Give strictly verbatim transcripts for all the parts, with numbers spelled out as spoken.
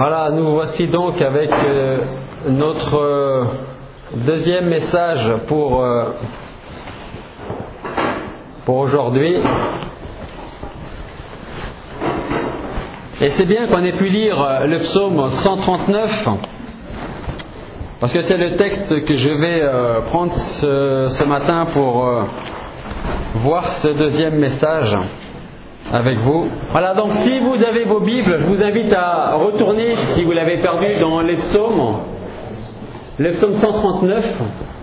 Voilà, nous voici donc avec euh, notre euh, deuxième message pour, euh, pour aujourd'hui. Et c'est bien qu'on ait pu lire euh, le psaume cent trente-neuf, parce que c'est le texte que je vais euh, prendre ce, ce matin pour euh, voir ce deuxième message avec vous. Voilà, donc si vous avez vos Bibles, je vous invite à retourner, si vous l'avez perdu, dans les psaumes, le psaume cent trente-neuf,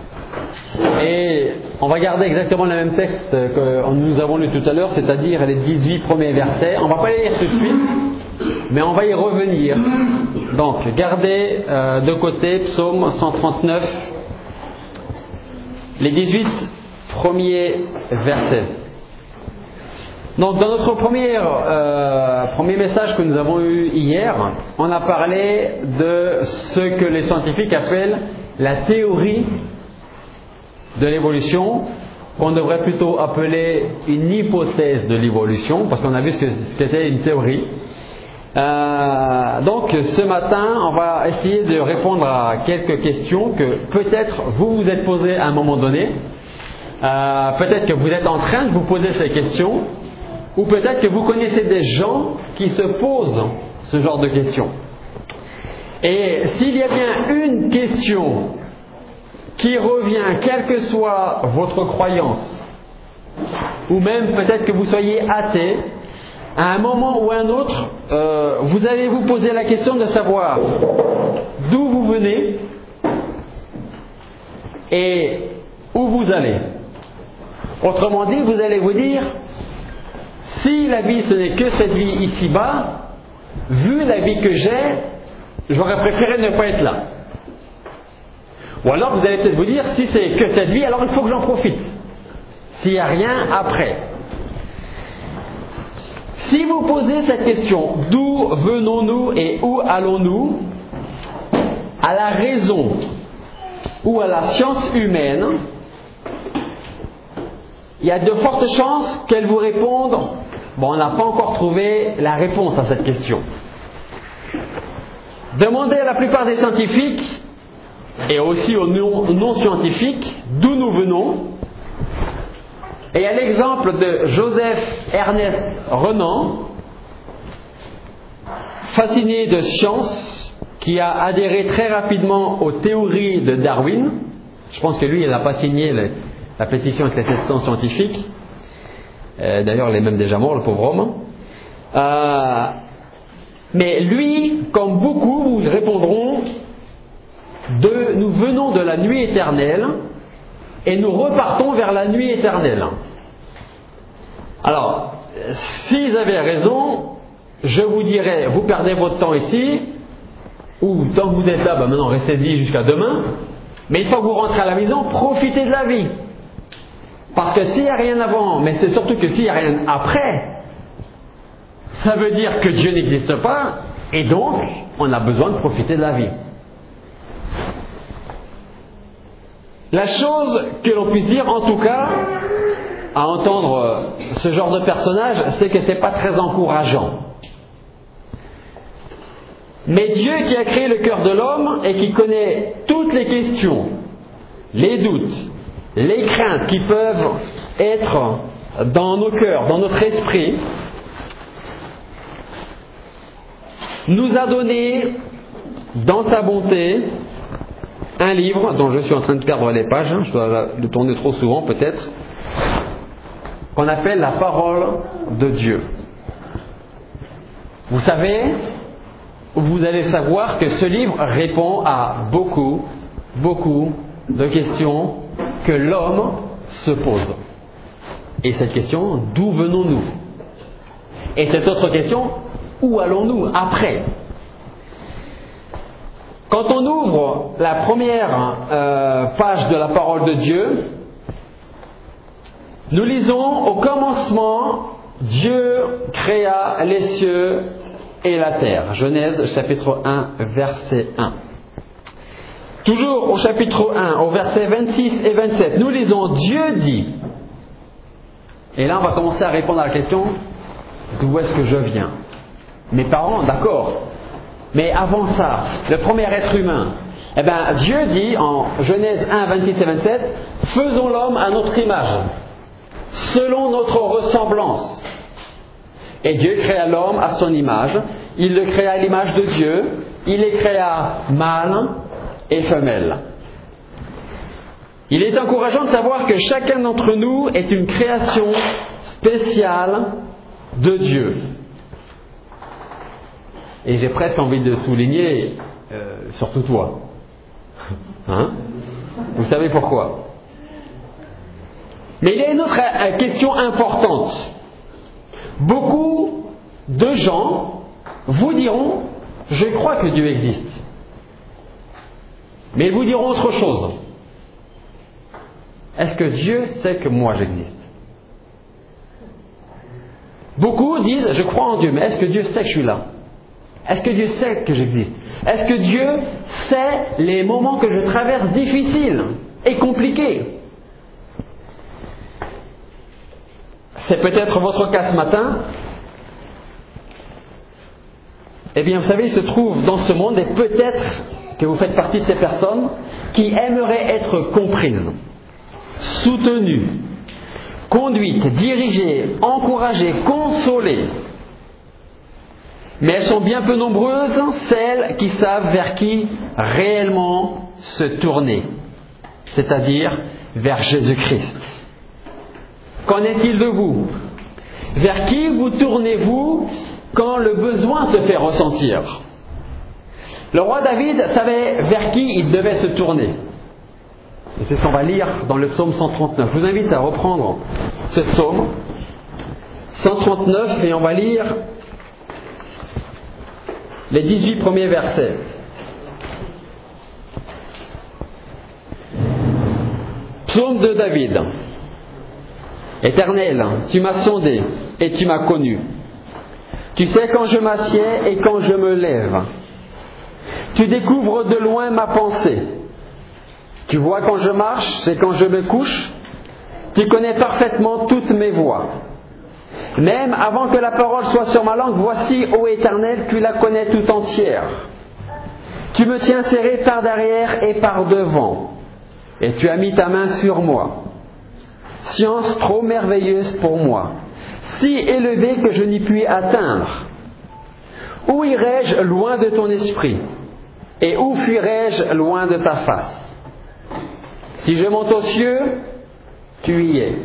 et on va garder exactement le même texte que nous avons lu tout à l'heure, c'est-à-dire les dix-huit premiers versets. On ne va pas les lire tout de suite, mais on va y revenir. Donc, gardez euh, de côté psaume cent trente-neuf, les dix-huit premiers versets. Donc, dans notre premier, euh, premier message que nous avons eu hier, on a parlé de ce que les scientifiques appellent la théorie de l'évolution, qu'on devrait plutôt appeler une hypothèse de l'évolution, parce qu'on a vu ce, que, ce qu'était une théorie. Euh, donc, ce matin, on va essayer de répondre à quelques questions que peut-être vous vous êtes posées à un moment donné. Euh, peut-être que vous êtes en train de vous poser ces questions. Ou peut-être que vous connaissez des gens qui se posent ce genre de questions. Et s'il y a bien une question qui revient, quelle que soit votre croyance, ou même peut-être que vous soyez athée, à un moment ou à un autre, euh, vous allez vous poser la question de savoir d'où vous venez et où vous allez. Autrement dit, vous allez vous dire, si la vie ce n'est que cette vie ici-bas, vu la vie que j'ai, j'aurais préféré ne pas être là. Ou alors vous allez peut-être vous dire, si c'est que cette vie, alors il faut que j'en profite. S'il n'y a rien après. Si vous posez cette question, d'où venons-nous et où allons-nous, à la raison ou à la science humaine, il y a de fortes chances qu'elle vous réponde, bon, on n'a pas encore trouvé la réponse à cette question. Demandez à la plupart des scientifiques, et aussi aux non-scientifiques, d'où nous venons. Et à l'exemple de Joseph Ernest Renan, fasciné de science, qui a adhéré très rapidement aux théories de Darwin. Je pense que lui, il n'a pas signé les la pétition avec les sept cents scientifiques. Euh, d'ailleurs, il est même déjà mort, le pauvre homme. Euh, mais lui, comme beaucoup, vous répondront de, nous venons de la nuit éternelle et nous repartons vers la nuit éternelle. Alors, s'ils avaient raison, je vous dirais, vous perdez votre temps ici, ou tant que vous êtes là, ben maintenant restez-y jusqu'à demain, mais une fois que vous rentrez à la maison, profitez de la vie. Parce que s'il n'y a rien avant, mais c'est surtout que s'il n'y a rien après, ça veut dire que Dieu n'existe pas, et donc on a besoin de profiter de la vie. La chose que l'on puisse dire, en tout cas, à entendre ce genre de personnage, c'est que ce n'est pas très encourageant. Mais Dieu qui a créé le cœur de l'homme et qui connaît toutes les questions, les doutes, les craintes qui peuvent être dans nos cœurs, dans notre esprit, nous a donné, dans sa bonté, un livre dont je suis en train de perdre les pages, je dois le tourner trop souvent peut-être, qu'on appelle la parole de Dieu. Vous savez, vous allez savoir que ce livre répond à beaucoup, beaucoup de questions que l'homme se pose. Et cette question, d'où venons-nous? Et cette autre question, où allons-nous après? Quand on ouvre la première euh, page de la parole de Dieu, nous lisons au commencement, Dieu créa les cieux et la terre. Genèse chapitre un, verset un. Toujours au chapitre un, au verset vingt-six et vingt-sept, nous lisons Dieu dit. Et là, on va commencer à répondre à la question, d'où est-ce que je viens? Mes parents, d'accord. Mais avant ça, le premier être humain, eh bien, Dieu dit en Genèse un, vingt-six et vingt-sept, faisons l'homme à notre image, selon notre ressemblance. Et Dieu créa l'homme à son image, il le créa à l'image de Dieu, il les créa mâle et femelle. Il est encourageant de savoir que chacun d'entre nous est une création spéciale de Dieu. Et j'ai presque envie de souligner, euh, surtout toi. Hein? Vous savez pourquoi? Mais il y a une autre question importante. Beaucoup de gens vous diront, je crois que Dieu existe. Mais ils vous diront autre chose. Est-ce que Dieu sait que moi j'existe? Beaucoup disent, je crois en Dieu, mais est-ce que Dieu sait que je suis là? Est-ce que Dieu sait que j'existe? Est-ce que Dieu sait les moments que je traverse difficiles et compliqués? C'est peut-être votre cas ce matin. Eh bien, vous savez, il se trouve dans ce monde, et peut-être que vous faites partie de ces personnes qui aimeraient être comprises, soutenues, conduites, dirigées, encouragées, consolées. Mais elles sont bien peu nombreuses, celles qui savent vers qui réellement se tourner, c'est-à-dire vers Jésus-Christ. Qu'en est-il de vous? Vers qui vous tournez-vous quand le besoin se fait ressentir? Le roi David savait vers qui il devait se tourner. Et c'est ce qu'on va lire dans le psaume cent trente-neuf. Je vous invite à reprendre ce psaume cent trente-neuf et on va lire les dix-huit premiers versets. Psaume de David. Éternel, tu m'as sondé et tu m'as connu. Tu sais quand je m'assieds et quand je me lève. Tu découvres de loin ma pensée. Tu vois quand je marche et quand je me couche. Tu connais parfaitement toutes mes voies. Même avant que la parole soit sur ma langue, voici, ô Éternel, tu la connais tout entière. Tu me tiens serré par derrière et par devant, et tu as mis ta main sur moi. Science trop merveilleuse pour moi, si élevée que je n'y puis atteindre. Où irai-je loin de ton esprit, et où fuirai-je loin de ta face? Si je monte aux cieux, tu y es.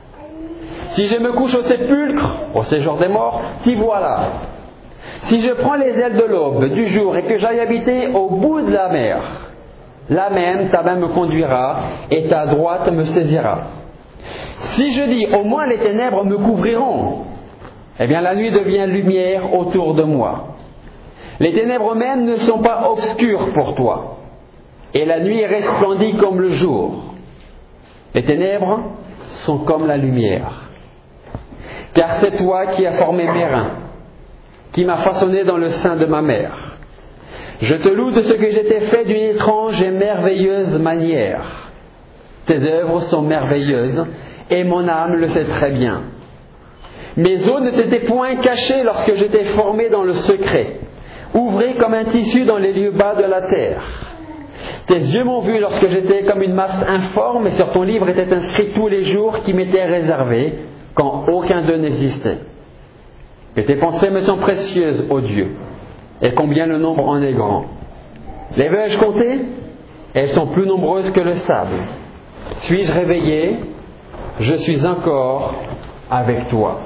Si je me couche au sépulcre, au séjour des morts, t'y voilà. Si je prends les ailes de l'aube, du jour, et que j'aille habiter au bout de la mer, là même ta main me conduira, et ta droite me saisira. Si je dis, au moins les ténèbres me couvriront, eh bien la nuit devient lumière autour de moi. Les ténèbres même ne sont pas obscures pour toi, et la nuit resplendit comme le jour. Les ténèbres sont comme la lumière. Car c'est toi qui as formé mes reins, qui m'as façonné dans le sein de ma mère. Je te loue de ce que j'étais fait d'une étrange et merveilleuse manière. Tes œuvres sont merveilleuses, et mon âme le sait très bien. Mes os ne t'étaient point cachés lorsque j'étais formé dans le secret, ouvré comme un tissu dans les lieux bas de la terre. Tes yeux m'ont vu lorsque j'étais comme une masse informe, et sur ton livre étaient inscrits tous les jours qui m'étaient réservés, quand aucun d'eux n'existait. Que tes pensées me sont précieuses, ô Dieu, et combien le nombre en est grand. Les veux-je compter? Elles sont plus nombreuses que le sable. Suis-je réveillé? Je suis encore avec toi.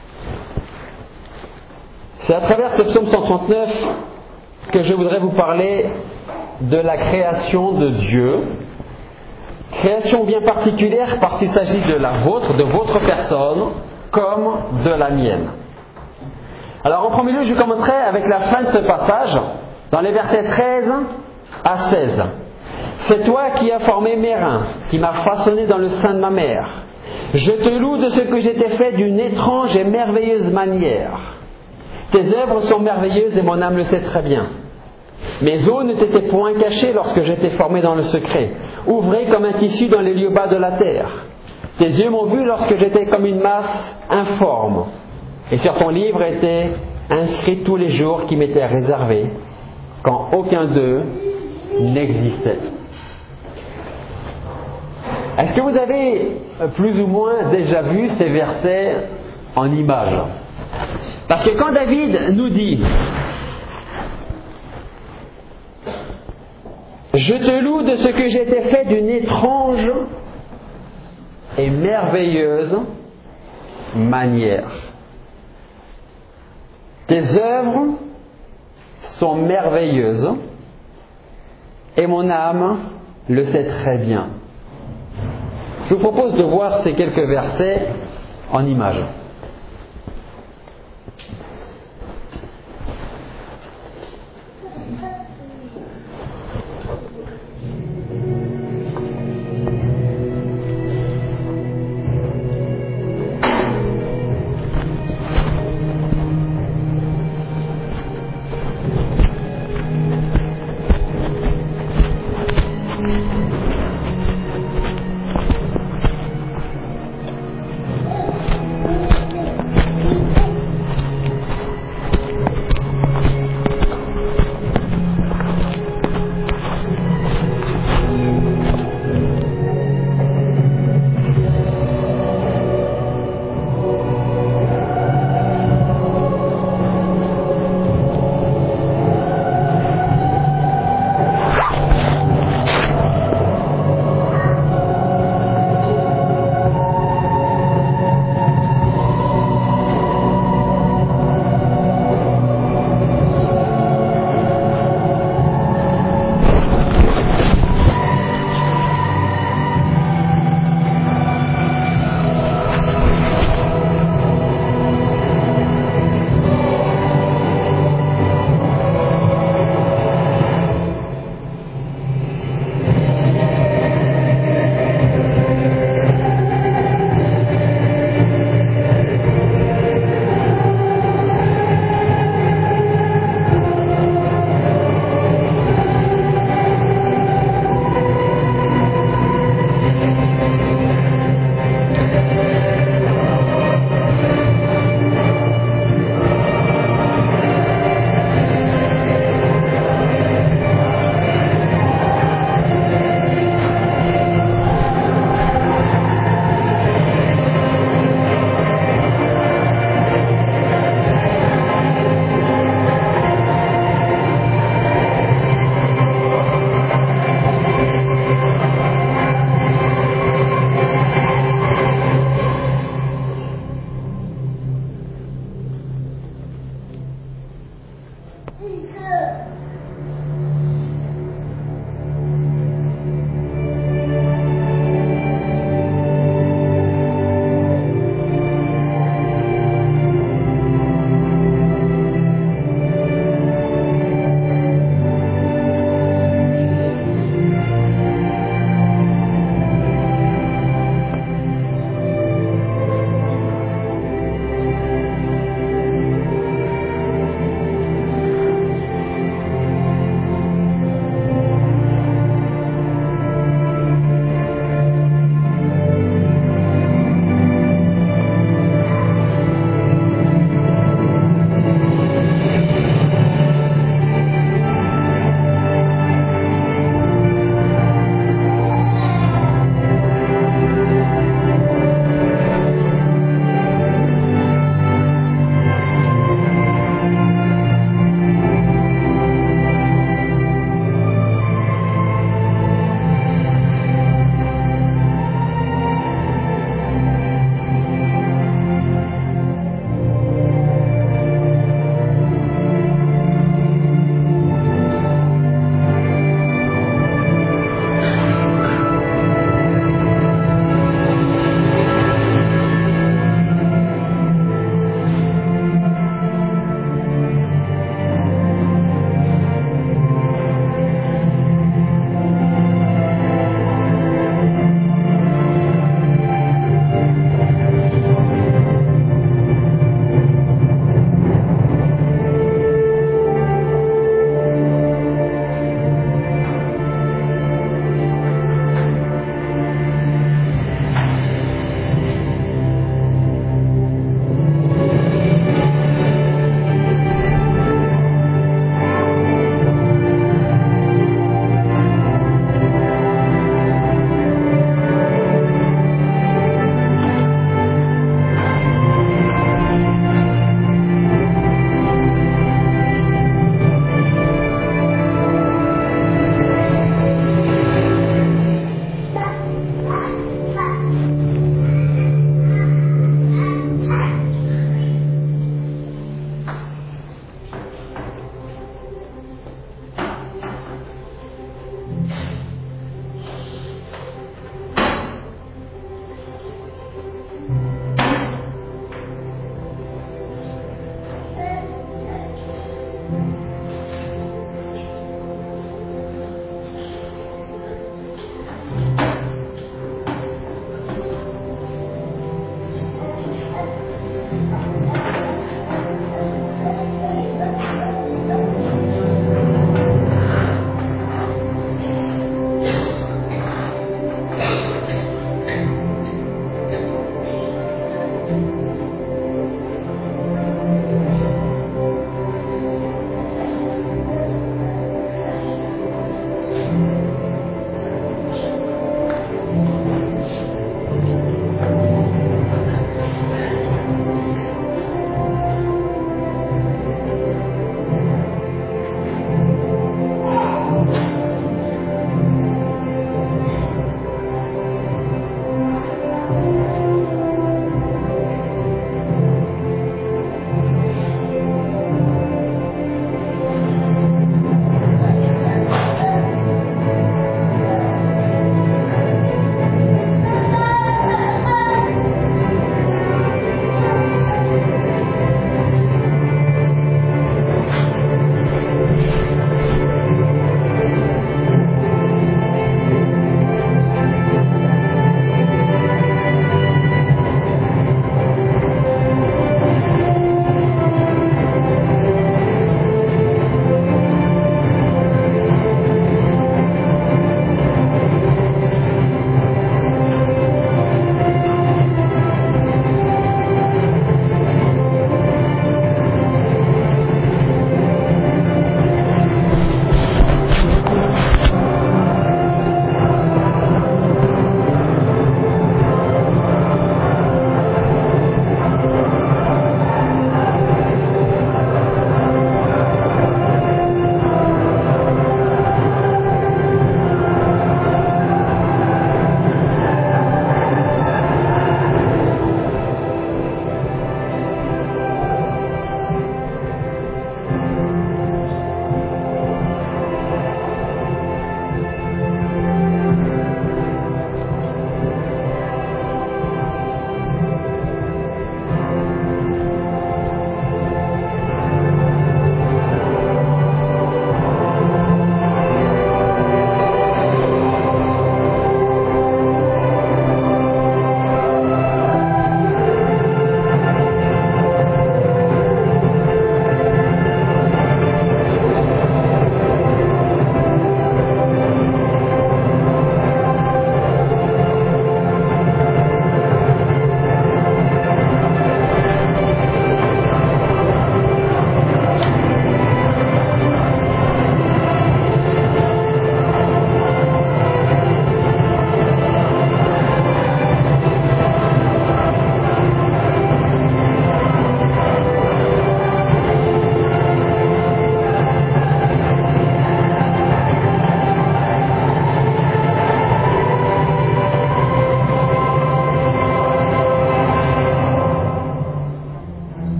C'est à travers ce psaume cent trente-neuf que je voudrais vous parler de la création de Dieu. Création bien particulière parce qu'il s'agit de la vôtre, de votre personne, comme de la mienne. Alors en premier lieu, je commencerai avec la fin de ce passage, dans les versets treize à seize. C'est toi qui as formé mes reins, qui m'as façonné dans le sein de ma mère. Je te loue de ce que j'étais fait d'une étrange et merveilleuse manière. Tes œuvres sont merveilleuses et mon âme le sait très bien. Mes os ne t'étaient point cachés lorsque j'étais formé dans le secret, ouvré comme un tissu dans les lieux bas de la terre. Tes yeux m'ont vu lorsque j'étais comme une masse informe, et sur ton livre étaient inscrits tous les jours qui m'étaient réservés, quand aucun d'eux n'existait. Est-ce que vous avez plus ou moins déjà vu ces versets en images? Parce que quand David nous dit « Je te loue de ce que j'ai été fait d'une étrange et merveilleuse manière. Tes œuvres sont merveilleuses et mon âme le sait très bien. » Je vous propose de voir ces quelques versets en images.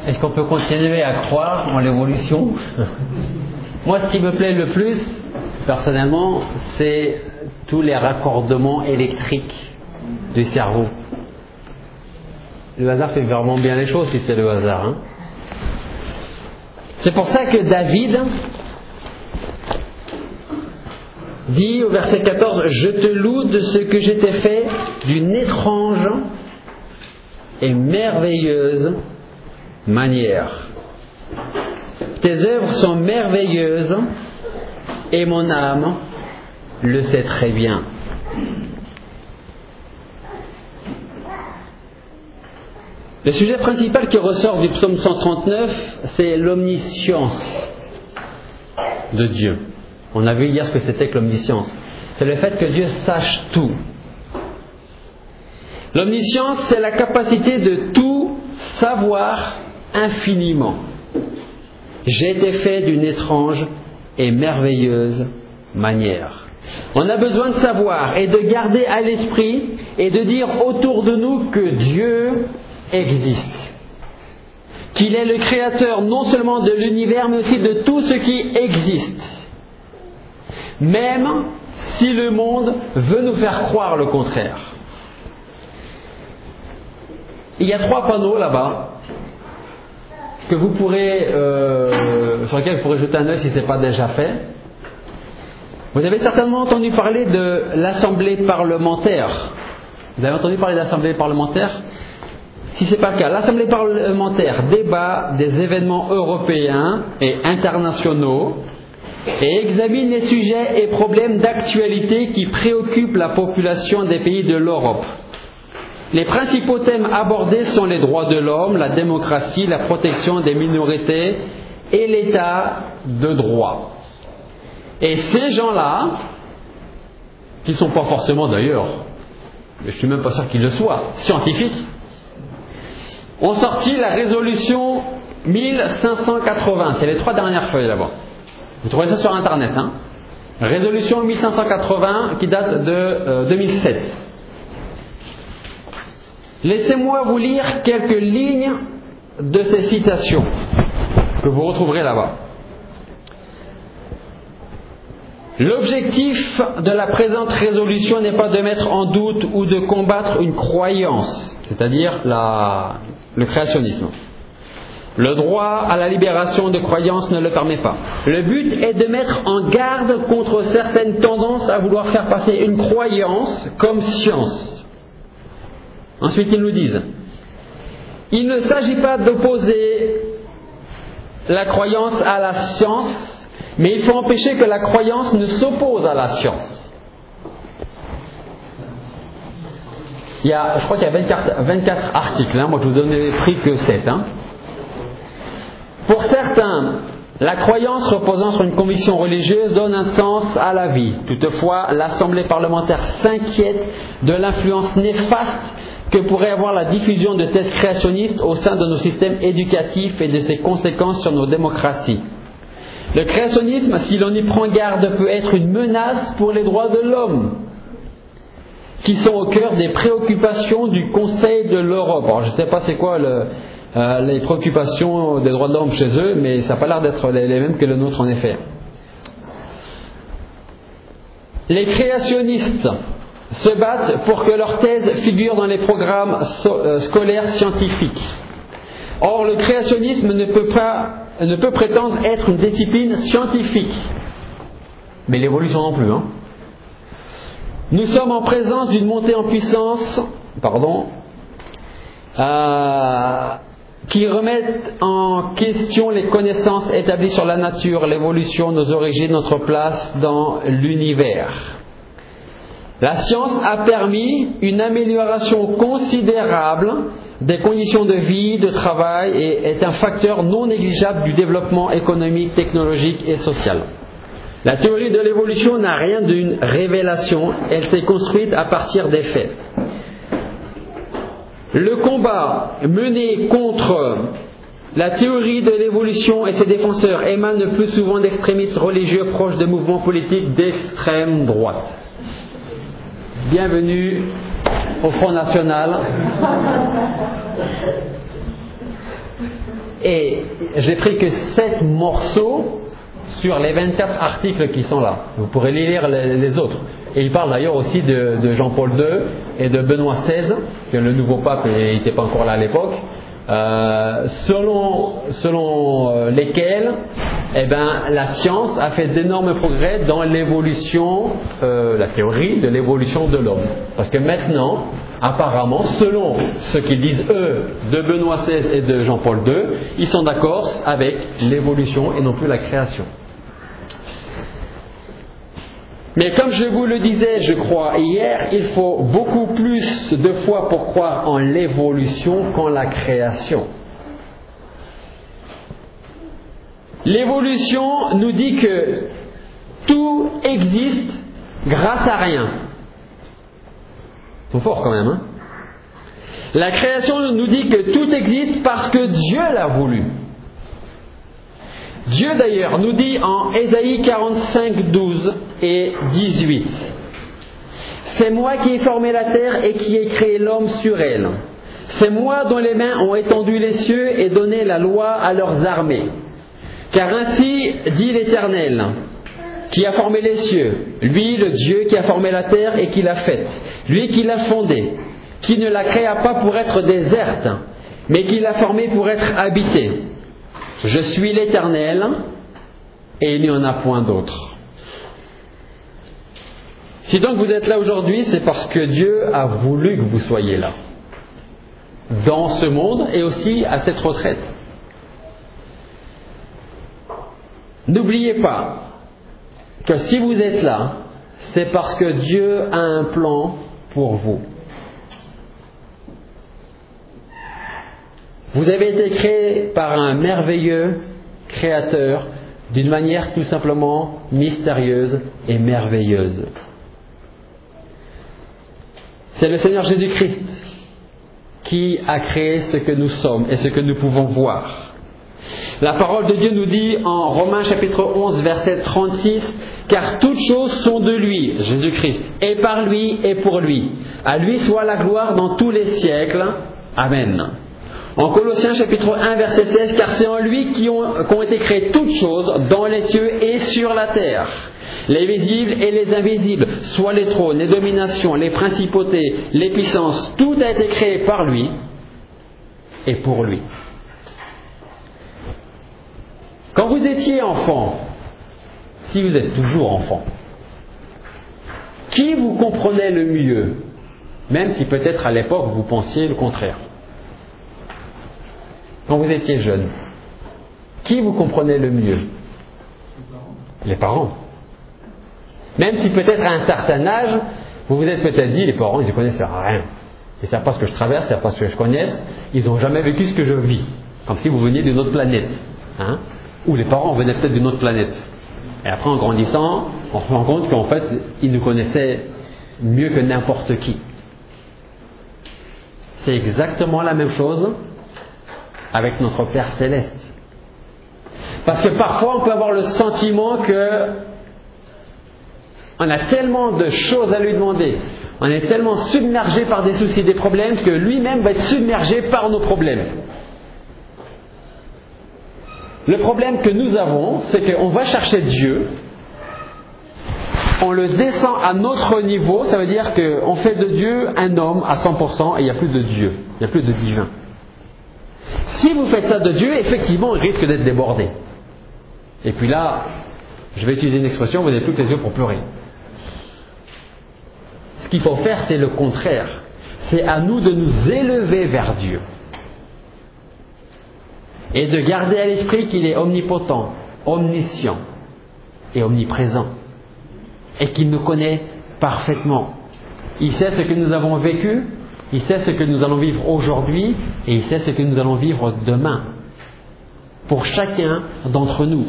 est-ce qu'on peut continuer à croire en l'évolution? Moi, ce qui me plaît le plus, personnellement, c'est tous les raccordements électriques du cerveau. Le hasard fait vraiment bien les choses si c'est le hasard. Hein. C'est pour ça que David dit au verset quatorze, « Je te loue de ce que je t'ai fait d'une étrange et merveilleuse manière. Tes œuvres sont merveilleuses et mon âme le sait très bien. » Le sujet principal qui ressort du psaume cent trente-neuf, c'est l'omniscience de Dieu. On a vu hier ce que c'était que l'omniscience. C'est le fait que Dieu sache tout. L'omniscience, c'est la capacité de tout savoir infiniment. J'ai été fait d'une étrange et merveilleuse manière. On a besoin de savoir et de garder à l'esprit et de dire autour de nous que Dieu existe. Qu'il est le créateur non seulement de l'univers mais aussi de tout ce qui existe. Même si le monde veut nous faire croire le contraire. Il y a trois panneaux là-bas que vous pourrez, euh, sur lesquels vous pourrez jeter un œil si ce n'est pas déjà fait. Vous avez certainement entendu parler de l'Assemblée parlementaire. Vous avez entendu parler de l'Assemblée parlementaire? Si ce n'est pas le cas, l'Assemblée parlementaire débat des événements européens et internationaux et examine les sujets et problèmes d'actualité qui préoccupent la population des pays de l'Europe. Les principaux thèmes abordés sont les droits de l'homme, la démocratie, la protection des minorités et l'état de droit. Et ces gens-là, qui ne sont pas forcément d'ailleurs, je ne suis même pas sûr qu'ils le soient, scientifiques, ont sorti la résolution mille cinq cent quatre-vingts. C'est les trois dernières feuilles là-bas. Vous trouvez ça sur Internet. Hein. Résolution mille cinq cent quatre-vingts qui date de euh, deux mille sept. Laissez-moi vous lire quelques lignes de ces citations que vous retrouverez là-bas. L'objectif de la présente résolution n'est pas de mettre en doute ou de combattre une croyance, c'est-à-dire la, le créationnisme. Le droit à la libération de croyance ne le permet pas. Le but est de mettre en garde contre certaines tendances à vouloir faire passer une croyance comme science. Ensuite, ils nous disent, il ne s'agit pas d'opposer la croyance à la science, mais il faut empêcher que la croyance ne s'oppose à la science. Il y a, je crois qu'il y a vingt-quatre, vingt-quatre articles, hein. Moi je vous en ai pris que sept. Hein. Pour certains, la croyance reposant sur une conviction religieuse donne un sens à la vie. Toutefois, l'Assemblée parlementaire s'inquiète de l'influence néfaste que pourrait avoir la diffusion de thèses créationnistes au sein de nos systèmes éducatifs et de ses conséquences sur nos démocraties. Le créationnisme, si l'on y prend garde, peut être une menace pour les droits de l'homme, qui sont au cœur des préoccupations du Conseil de l'Europe. Alors, je ne sais pas c'est quoi le, euh, les préoccupations des droits de l'homme chez eux, mais ça n'a pas l'air d'être les, les mêmes que le nôtre en effet. Les créationnistes se battent pour que leurs thèses figurent dans les programmes so, euh, scolaires scientifiques. Or, le créationnisme ne peut pas, ne peut prétendre être une discipline scientifique, mais l'évolution non plus. Hein. Nous sommes en présence d'une montée en puissance, pardon, euh, qui remettent en question les connaissances établies sur la nature, l'évolution, nos origines, notre place dans l'univers. La science a permis une amélioration considérable des conditions de vie, de travail et est un facteur non négligeable du développement économique, technologique et social. La théorie de l'évolution n'a rien d'une révélation, elle s'est construite à partir des faits. Le combat mené contre la théorie de l'évolution et ses défenseurs émane le plus souvent d'extrémistes religieux proches de mouvements politiques d'extrême droite. Bienvenue au Front National. Et j'ai pris que sept morceaux sur les vingt-quatre articles qui sont là. Vous pourrez lire les, les autres. Et il parle d'ailleurs aussi de, de Jean-Paul deux et de Benoît seize, que le nouveau pape n'était pas encore là à l'époque, euh, selon, selon euh, lesquels eh ben, la science a fait d'énormes progrès dans l'évolution, euh, la théorie de l'évolution de l'homme. Parce que maintenant, apparemment, selon ce qu'ils disent eux de Benoît seize et de Jean-Paul deux, ils sont d'accord avec l'évolution et non plus la création. Mais comme je vous le disais, je crois, hier, il faut beaucoup plus de foi pour croire en l'évolution qu'en la création. L'évolution nous dit que tout existe grâce à rien. C'est fort quand même, hein? La création nous dit que tout existe parce que Dieu l'a voulu. Dieu d'ailleurs nous dit en Ésaïe quarante-cinq, douze et dix-huit: c'est moi qui ai formé la terre et qui ai créé l'homme sur elle. C'est moi dont les mains ont étendu les cieux et donné la loi à leurs armées. Car ainsi dit l'Éternel, qui a formé les cieux, lui le Dieu qui a formé la terre et qui l'a faite, lui qui l'a fondée, qui ne la créa pas pour être déserte, mais qui l'a formée pour être habitée. Je suis l'Éternel, et il n'y en a point d'autre. Si donc vous êtes là aujourd'hui, c'est parce que Dieu a voulu que vous soyez là, dans ce monde et aussi à cette retraite. N'oubliez pas que si vous êtes là, c'est parce que Dieu a un plan pour vous. Vous avez été créé par un merveilleux créateur d'une manière tout simplement mystérieuse et merveilleuse. C'est le Seigneur Jésus-Christ qui a créé ce que nous sommes et ce que nous pouvons voir. La parole de Dieu nous dit en Romains chapitre onze verset trente-six: car toutes choses sont de lui, Jésus-Christ, et par lui et pour lui. À lui soit la gloire dans tous les siècles. Amen. En Colossiens chapitre un verset seize: car c'est en lui qu'ont qu'ont été créées toutes choses dans les cieux et sur la terre, les visibles et les invisibles, soit les trônes, les dominations, les principautés, les puissances, tout a été créé par lui et pour lui. Quand vous étiez enfant, si vous êtes toujours enfant, qui vous comprenait le mieux, même si peut-être à l'époque vous pensiez le contraire? Quand vous étiez jeune, qui vous comprenait le mieux? Les parents. Même si peut-être à un certain âge, vous vous êtes peut-être dit, les parents, ils ne connaissent rien. Ils ne savent pas ce que je traverse, ils ne savent pas ce que je connaisse, ils n'ont jamais vécu ce que je vis. Comme si vous veniez d'une autre planète. Hein? Ou les parents venaient peut-être d'une autre planète. Et après, en grandissant, on se rend compte qu'en fait, ils nous connaissaient mieux que n'importe qui. C'est exactement la même chose avec notre Père Céleste. Parce que parfois, on peut avoir le sentiment que on a tellement de choses à lui demander, on est tellement submergé par des soucis, des problèmes, que lui-même va être submergé par nos problèmes. Le problème que nous avons, c'est qu'on va chercher Dieu, on le descend à notre niveau, ça veut dire qu'on fait de Dieu un homme à cent pour cent et il n'y a plus de Dieu, il n'y a plus de divin. Si vous faites ça de Dieu, effectivement, il risque d'être débordé. Et puis là, je vais utiliser une expression, vous n'avez plus que les yeux pour pleurer. Ce qu'il faut faire, c'est le contraire. C'est à nous de nous élever vers Dieu. Et de garder à l'esprit qu'il est omnipotent, omniscient et omniprésent. Et qu'il nous connaît parfaitement. Il sait ce que nous avons vécu, il sait ce que nous allons vivre aujourd'hui, et il sait ce que nous allons vivre demain. Pour chacun d'entre nous.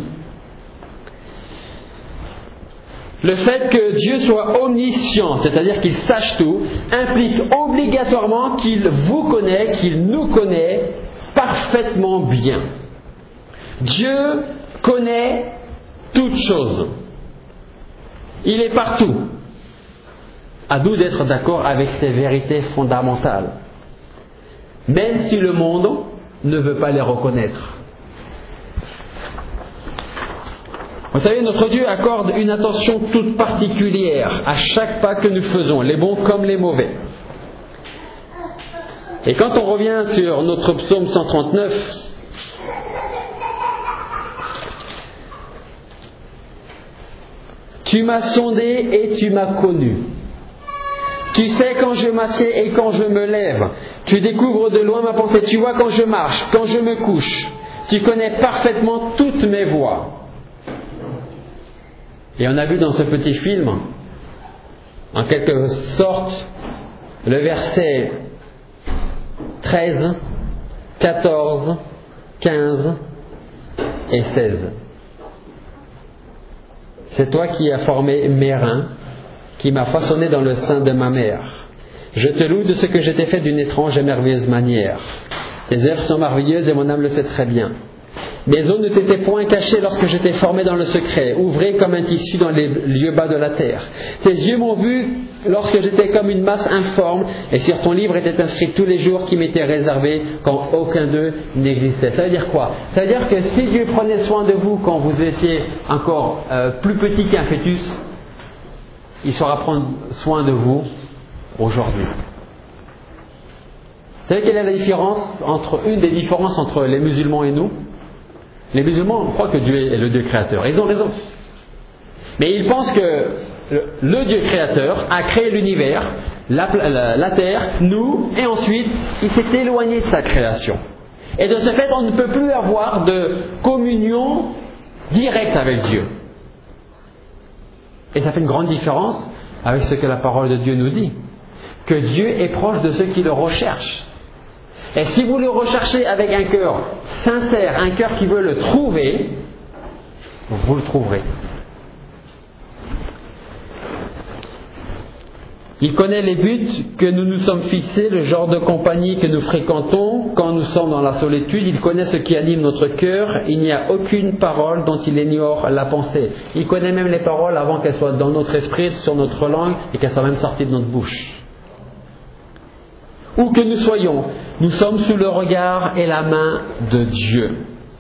Le fait que Dieu soit omniscient, c'est-à-dire qu'il sache tout, implique obligatoirement qu'il vous connaît, qu'il nous connaît parfaitement bien. Dieu connaît toutes choses. Il est partout. À nous d'être d'accord avec ces vérités fondamentales. Même si le monde ne veut pas les reconnaître. Vous savez, notre Dieu accorde une attention toute particulière à chaque pas que nous faisons, les bons comme les mauvais. Et quand on revient sur notre psaume cent trente-neuf, tu m'as sondé et tu m'as connu. Tu sais quand je m'assieds et quand je me lève. Tu découvres de loin ma pensée. Tu vois quand je marche, quand je me couche. Tu connais parfaitement toutes mes voies. Et on a vu dans ce petit film, en quelque sorte, le verset treize, quatorze, quinze et seize. C'est toi qui as formé mes reins, qui m'as façonné dans le sein de ma mère. Je te loue de ce que je t'ai fait d'une étrange et merveilleuse manière. Tes œuvres sont merveilleuses et mon âme le sait très bien. Mes os ne t'étaient point cachés lorsque je t'ai formé dans le secret, ouvré comme un tissu dans les lieux bas de la terre. Tes yeux m'ont vu lorsque j'étais comme une masse informe, et sur ton livre étaient inscrits tous les jours qui m'étaient réservés quand aucun d'eux n'existait. Ça veut dire quoi? Ça veut dire que si Dieu prenait soin de vous quand vous étiez encore euh, plus petit qu'un fœtus, il saura prendre soin de vous aujourd'hui. Vous savez quelle est la différence entre une des différences entre les musulmans et nous? Les musulmans croient que Dieu est le Dieu créateur. Ils ont raison. Mais ils pensent que le Dieu créateur a créé l'univers, la, la, la terre, nous, et ensuite il s'est éloigné de sa création. Et de ce fait, on ne peut plus avoir de communion directe avec Dieu. Et ça fait une grande différence avec ce que la parole de Dieu nous dit. Que Dieu est proche de ceux qui le recherchent. Et si vous le recherchez avec un cœur sincère, un cœur qui veut le trouver, vous le trouverez. Il connaît les buts que nous nous sommes fixés, le genre de compagnie que nous fréquentons quand nous sommes dans la solitude. Il connaît ce qui anime notre cœur. Il n'y a aucune parole dont il ignore la pensée. Il connaît même les paroles avant qu'elles soient dans notre esprit, sur notre langue, et qu'elles soient même sorties de notre bouche. Où que nous soyons, nous sommes sous le regard et la main de Dieu.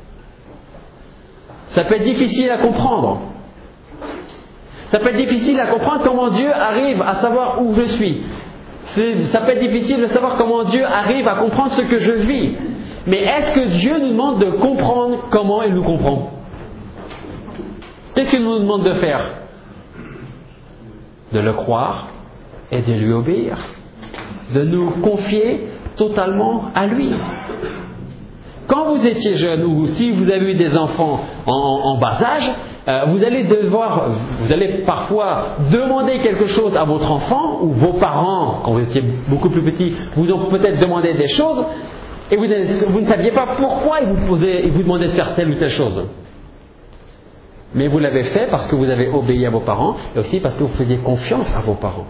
Ça peut être difficile à comprendre. Ça peut être difficile à comprendre comment Dieu arrive à savoir où je suis. C'est, ça peut être difficile de savoir comment Dieu arrive à comprendre ce que je vis. Mais est-ce que Dieu nous demande de comprendre comment il nous comprend? Qu'est-ce qu'il nous demande de faire? De le croire et de lui obéir. De nous confier totalement à lui. Quand vous étiez jeune ou si vous avez eu des enfants en, en bas âge, euh, vous allez devoir, vous allez parfois demander quelque chose à votre enfant ou vos parents, quand vous étiez beaucoup plus petit, vous ont peut-être demandé des choses et vous, vous ne saviez pas pourquoi ils vous, posaient, ils vous demandaient de faire telle ou telle chose. Mais vous l'avez fait parce que vous avez obéi à vos parents et aussi parce que vous faisiez confiance à vos parents.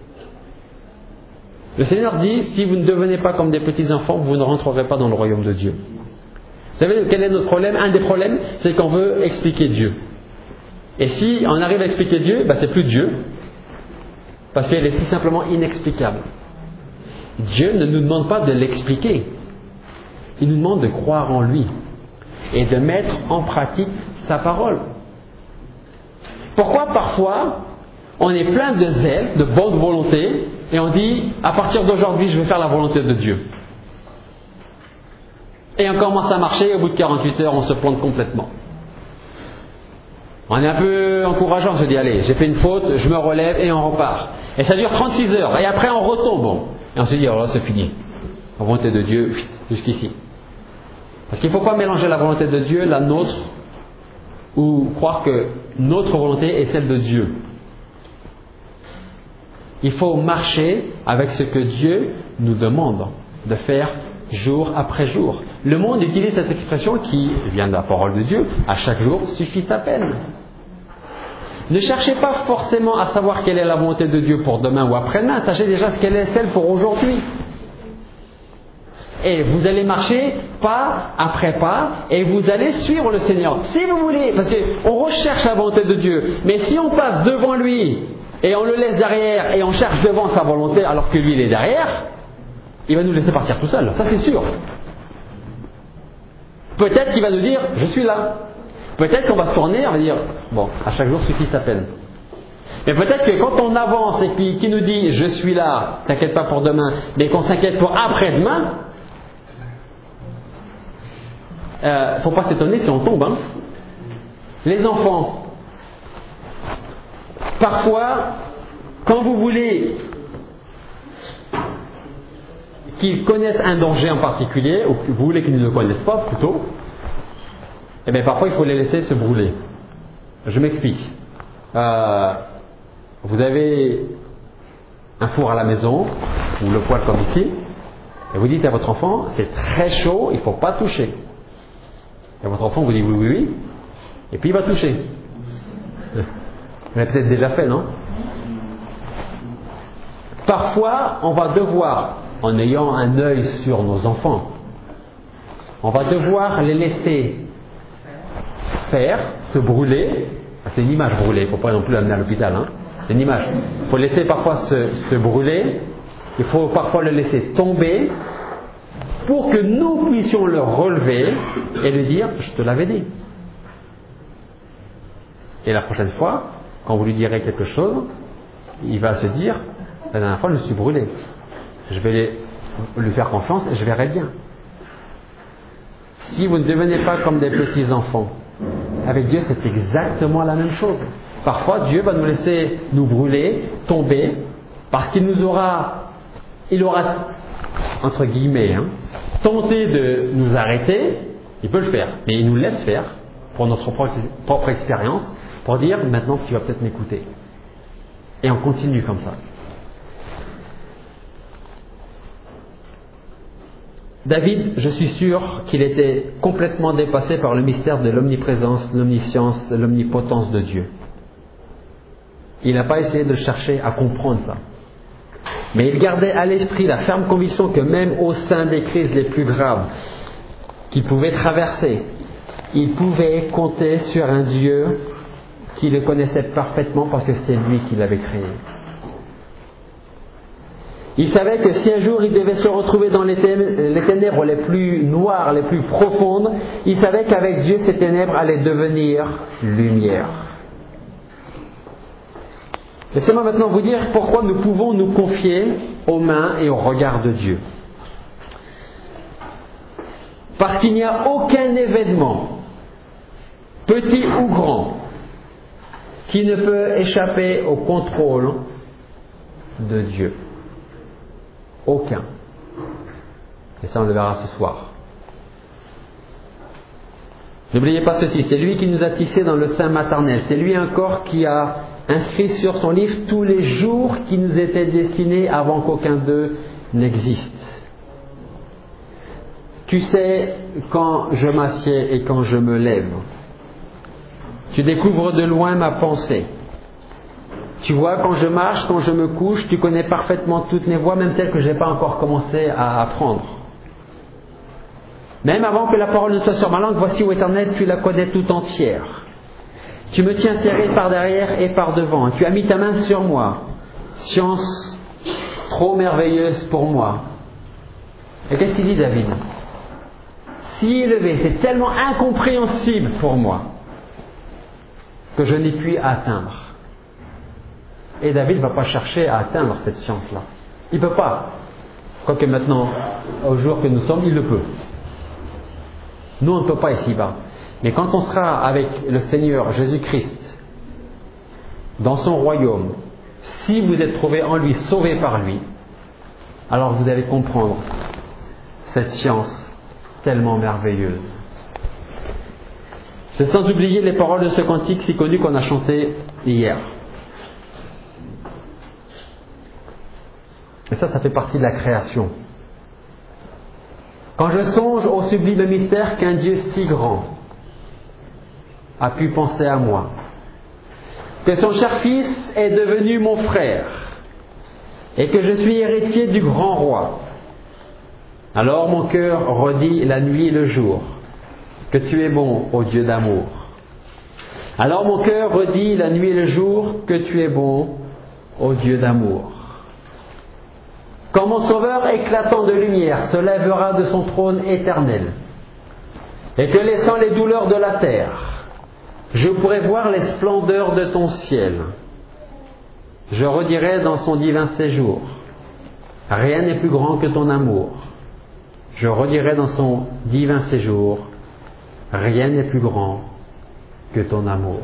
Le Seigneur dit, si vous ne devenez pas comme des petits enfants, vous ne rentrerez pas dans le royaume de Dieu. Vous savez quel est notre problème? Un des problèmes, c'est qu'on veut expliquer Dieu. Et si on arrive à expliquer Dieu, ben c'est plus Dieu, parce qu'il est tout simplement inexplicable. Dieu ne nous demande pas de l'expliquer. Il nous demande de croire en lui et de mettre en pratique sa parole. Pourquoi parfois on est plein de zèle, de bonne volonté, et on dit, à partir d'aujourd'hui, je vais faire la volonté de Dieu. Et on commence à marcher, et au bout de quarante-huit heures, on se plante complètement. On est un peu encourageant, on se dit, allez, j'ai fait une faute, je me relève, et on repart. Et ça dure trente-six heures, et après on retombe. Et on se dit, alors là, c'est fini. La volonté de Dieu, jusqu'ici. Parce qu'il ne faut pas mélanger la volonté de Dieu, la nôtre, ou croire que notre volonté est celle de Dieu. Il faut marcher avec ce que Dieu nous demande de faire jour après jour. Le monde utilise cette expression qui vient de la parole de Dieu, à chaque jour suffit sa peine. Ne cherchez pas forcément à savoir quelle est la volonté de Dieu pour demain ou après-demain, sachez déjà ce qu'elle est celle pour aujourd'hui. Et vous allez marcher pas après pas et vous allez suivre le Seigneur. Si vous voulez, parce qu'on recherche la volonté de Dieu, mais si on passe devant lui et on le laisse derrière et on cherche devant sa volonté alors que lui il est derrière, il va nous laisser partir tout seul, ça c'est sûr. Peut-être qu'il va nous dire, je suis là. Peut-être qu'on va se tourner, on va dire, bon, à chaque jour suffit sa peine. Mais peut-être que quand on avance et puis qui nous dit je suis là, t'inquiète pas pour demain, mais qu'on s'inquiète pour après-demain, euh, faut pas s'étonner si on tombe. Hein. Les enfants, parfois, quand vous voulez qu'ils connaissent un danger en particulier, ou que vous voulez qu'ils ne le connaissent pas plutôt, eh bien parfois il faut les laisser se brûler. Je m'explique. Euh, vous avez un four à la maison, ou le poêle comme ici, et vous dites à votre enfant, c'est très chaud, il ne faut pas toucher. Et votre enfant vous dit oui, oui, oui, et puis il va toucher. Vous l'avez peut-être déjà fait, non? Parfois, on va devoir, en ayant un œil sur nos enfants, on va devoir les laisser faire, se brûler. C'est une image brûlée, il ne faut pas non plus l'amener à l'hôpital. Hein. C'est une image. Il faut laisser parfois se, se brûler, il faut parfois le laisser tomber pour que nous puissions le relever et lui dire « je te l'avais dit ». Et la prochaine fois, quand vous lui direz quelque chose, il va se dire « la dernière fois je me suis brûlé, je vais lui faire confiance et je verrai bien ». Si vous ne devenez pas comme des petits enfants, avec Dieu c'est exactement la même chose. Parfois Dieu va nous laisser nous brûler, tomber, parce qu'il nous aura, il aura, entre guillemets, hein, tenté de nous arrêter, il peut le faire, mais il nous laisse faire, pour notre propre expérience, pour dire maintenant tu vas peut-être m'écouter. Et on continue comme ça. David, je suis sûr qu'il était complètement dépassé par le mystère de l'omniprésence, l'omniscience, l'omnipotence de Dieu. Il n'a pas essayé de chercher à comprendre ça. Mais il gardait à l'esprit la ferme conviction que même au sein des crises les plus graves qu'il pouvait traverser, il pouvait compter sur un Dieu qui le connaissait parfaitement parce que c'est lui qui l'avait créé. Il savait que si un jour il devait se retrouver dans les ténèbres les plus noires, les plus profondes, il savait qu'avec Dieu, ces ténèbres allaient devenir lumière. Laissez-moi maintenant vous dire pourquoi nous pouvons nous confier aux mains et au regard de Dieu. Parce qu'il n'y a aucun événement, petit ou grand, qui ne peut échapper au contrôle de Dieu. Aucun. Et ça, on le verra ce soir. N'oubliez pas ceci, c'est lui qui nous a tissés dans le sein maternel. C'est lui encore qui a inscrit sur son livre tous les jours qui nous étaient destinés avant qu'aucun d'eux n'existe. Tu sais quand je m'assieds et quand je me lève. Tu découvres de loin ma pensée. Tu vois, quand je marche, quand je me couche, tu connais parfaitement toutes mes voies, même celles que je n'ai pas encore commencé à apprendre. Même avant que la parole ne soit sur ma langue, voici, ô Éternel, tu la connais tout entière. Tu me tiens serré par derrière et par devant. Tu as mis ta main sur moi. Science trop merveilleuse pour moi. Et qu'est-ce qu'il dit, David? Si élevé, c'est tellement incompréhensible pour moi que je n'ai pu atteindre. Et David ne va pas chercher à atteindre cette science-là. Il ne peut pas. Quoique maintenant, au jour que nous sommes, il le peut. Nous, on ne peut pas ici-bas. Mais quand on sera avec le Seigneur Jésus-Christ, dans son royaume, si vous êtes trouvé en lui, sauvé par lui, alors vous allez comprendre cette science tellement merveilleuse. C'est sans oublier les paroles de ce cantique si connu qu'on a chanté hier. Et ça, ça fait partie de la création. Quand je songe au sublime mystère qu'un Dieu si grand a pu penser à moi, que son cher fils est devenu mon frère, et que je suis héritier du grand roi, alors mon cœur redit la nuit et le jour que tu es bon, ô Dieu d'amour. Alors mon cœur redit la nuit et le jour que tu es bon, ô Dieu d'amour. Quand mon Sauveur éclatant de lumière se lèvera de son trône éternel, et que laissant les douleurs de la terre, Je pourrais voir les splendeurs de ton ciel. Je redirai dans son divin séjour. Rien n'est plus grand que ton amour. Je redirai dans son divin séjour. Rien n'est plus grand que ton amour.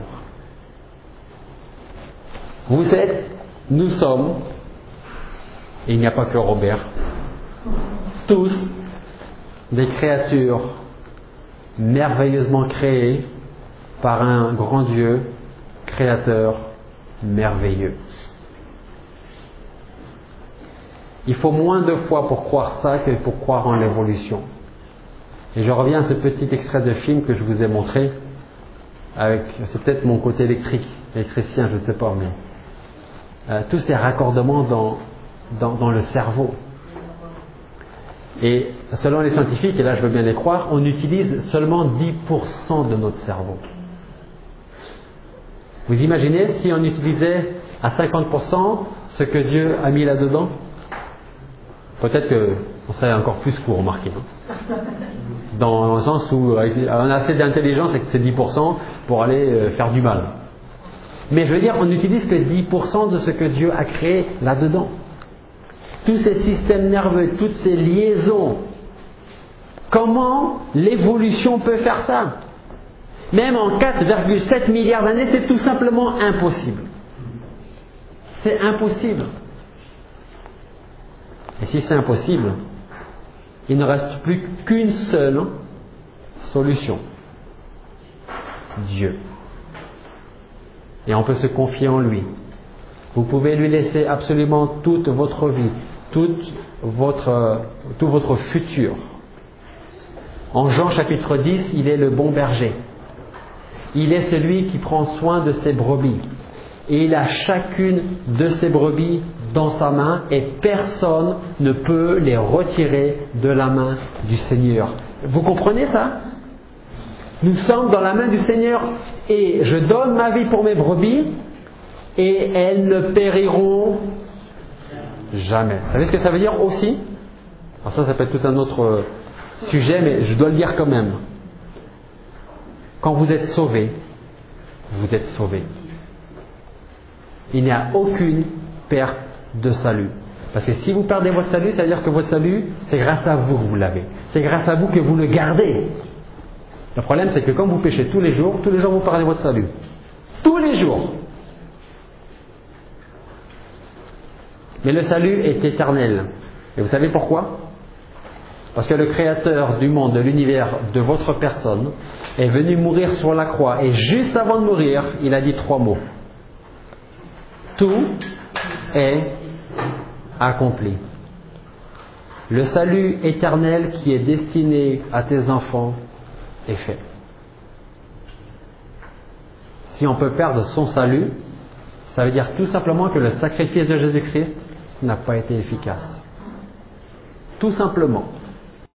Vous êtes, nous sommes, et il n'y a pas que Robert, tous des créatures merveilleusement créées par un grand Dieu, créateur merveilleux. Il faut moins de foi pour croire ça que pour croire en l'évolution. Et je reviens à ce petit extrait de film que je vous ai montré, avec, c'est peut-être mon côté électrique, électricien, je ne sais pas, mais euh, tous ces raccordements dans, dans, dans le cerveau. Et selon les scientifiques, et là je veux bien les croire, on utilise seulement dix pour cent de notre cerveau. Vous imaginez si on utilisait à cinquante pour cent ce que Dieu a mis là-dedans? Peut-être qu'on serait encore plus court, remarquez. Dans le sens où on a assez d'intelligence et que c'est dix pour cent pour aller faire du mal. Mais je veux dire, on n'utilise que dix pour cent de ce que Dieu a créé là-dedans. Tous ces systèmes nerveux, toutes ces liaisons. Comment l'évolution peut faire ça? Même en quatre virgule sept milliards d'années, c'est tout simplement impossible. C'est impossible. Et si c'est impossible, il ne reste plus qu'une seule solution. Dieu. Et on peut se confier en lui. Vous pouvez lui laisser absolument toute votre vie, toute votre, tout votre futur. En Jean chapitre dix, il est le bon berger. Il est celui qui prend soin de ses brebis. Et il a chacune de ses brebis dans sa main et personne ne peut les retirer de la main du Seigneur. Vous comprenez ça? Nous sommes dans la main du Seigneur et je donne ma vie pour mes brebis et elles ne périront jamais. Vous savez ce que ça veut dire aussi? Alors ça, ça peut être tout un autre sujet, mais je dois le dire quand même. Quand vous êtes sauvé, vous êtes sauvé. Il n'y a aucune perte de salut. Parce que si vous perdez votre salut, ça veut dire que votre salut, c'est grâce à vous que vous l'avez. C'est grâce à vous que vous le gardez. Le problème, c'est que quand vous péchez tous les jours, tous les jours vous perdez votre salut. Tous les jours. Mais le salut est éternel. Et vous savez pourquoi? Parce que le Créateur du monde, de l'univers, de votre personne, est venu mourir sur la croix. Et juste avant de mourir, il a dit trois mots. Tout est accompli. Le salut éternel qui est destiné à tes enfants est fait. Si on peut perdre son salut, ça veut dire tout simplement que le sacrifice de Jésus-Christ n'a pas été efficace. Tout simplement.